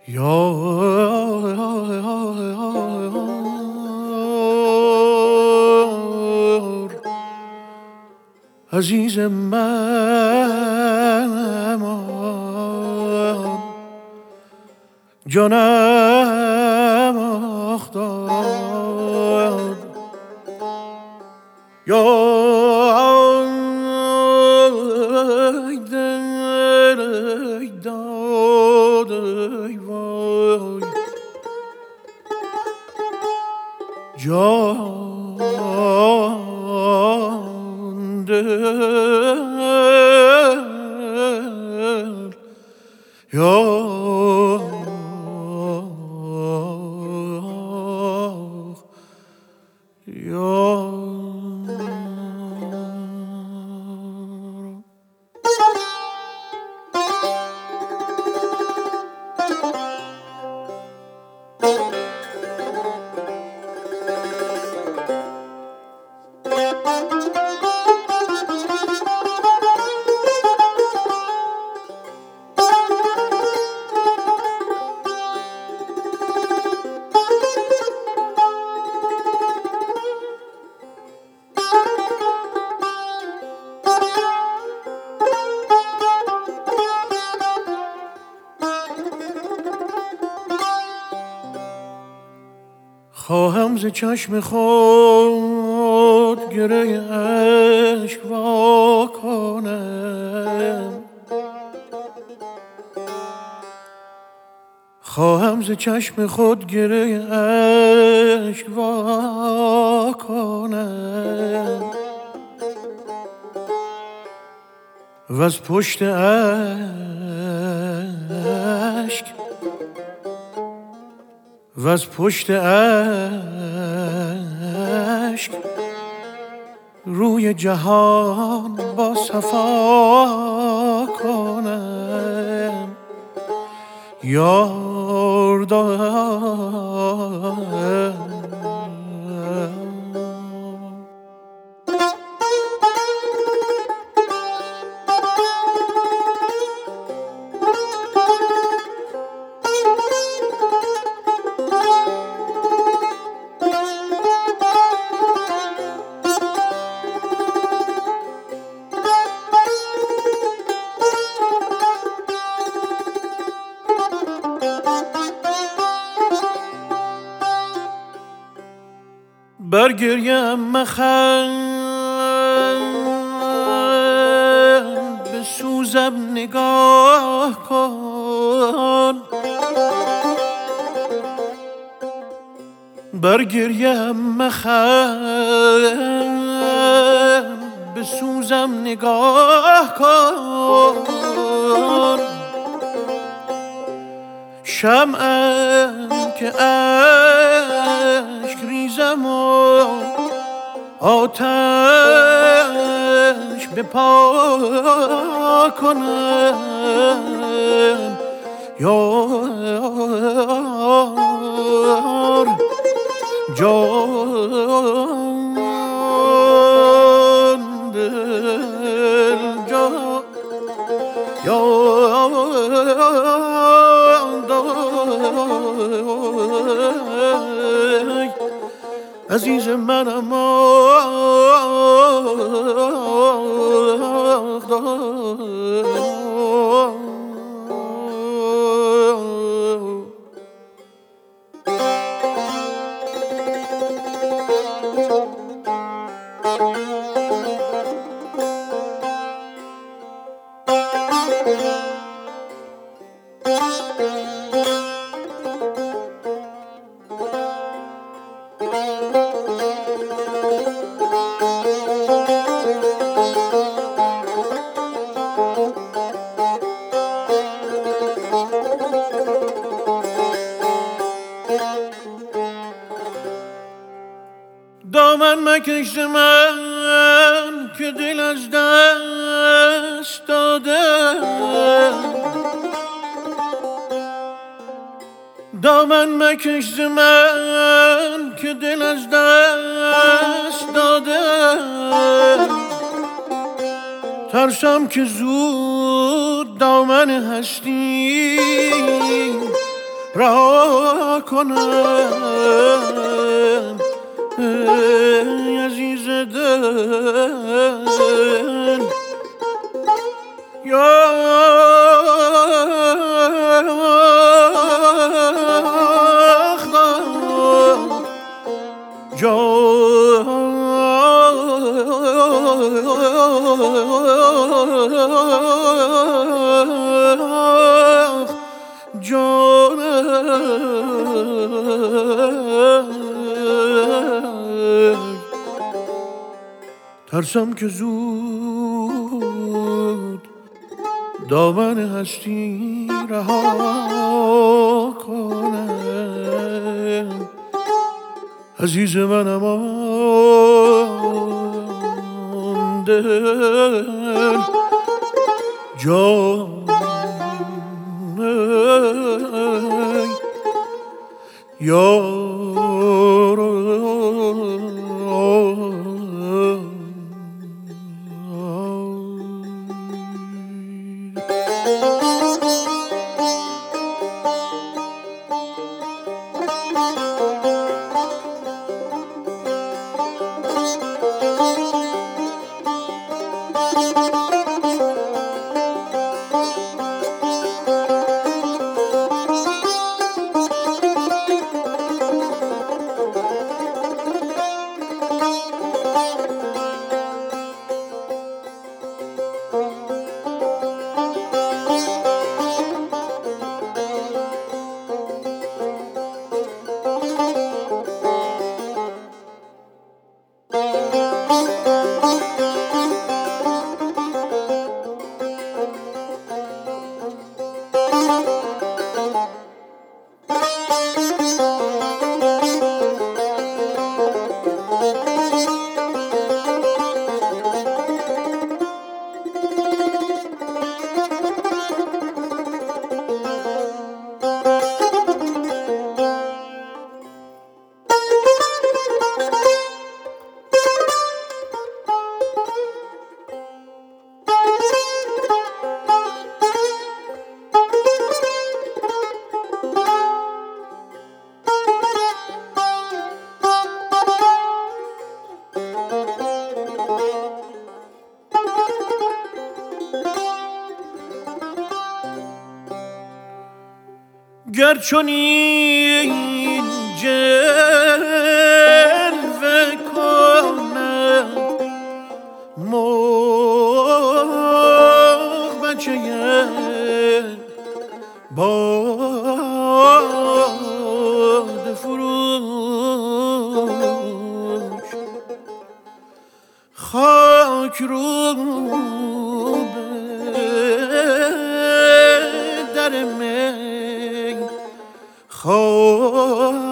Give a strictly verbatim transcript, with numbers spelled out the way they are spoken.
یار عزیز من جانم افتاد یار دل داد وای جان دل یار یار خواهم ز چشم خود گره اشک وا کنم خواهم ز چشم خود گره اشک وا کنم و از پشت اشک و از پشت اشک روی جهان با صفا کنم یار دارم بر گریم مخند به سوزم نگاه کن بر گریم مخند به سوزم نگاه کن شمعم که اشک ریزم و آتش به پا کنم یار جان دل جان یار دای عزیز منم دامن مکش ز من که دل از دست داده دامن مکش ز من که دل از دست داده ترسم که زود دامن هستی رها کنم ای عزیز دل یا ترسم که زود دامن هستی رها کنم عزیز منم آن دل جان یار گر چنین جلوه کنم مرغ بچه باد فروش خاک رو به در می خواهد